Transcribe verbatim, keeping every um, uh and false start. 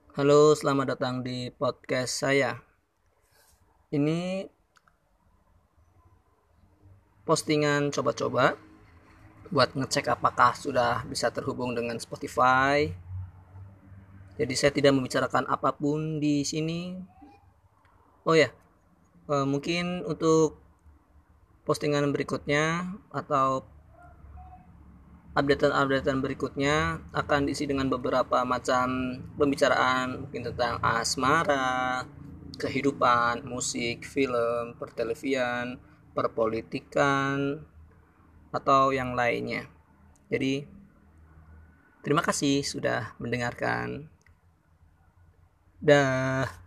Halo, selamat datang di podcast saya. Ini postingan coba-coba buat ngecek apakah sudah bisa terhubung dengan Spotify. Jadi saya tidak membicarakan apapun di sini. Oh ya, eh, mungkin untuk postingan berikutnya atau updatean-updatean berikutnya akan diisi dengan beberapa macam pembicaraan, mungkin tentang asmara, kehidupan, musik, film, pertelevisian, perpolitikan, atau yang lainnya. Jadi, terima kasih sudah mendengarkan. Dah.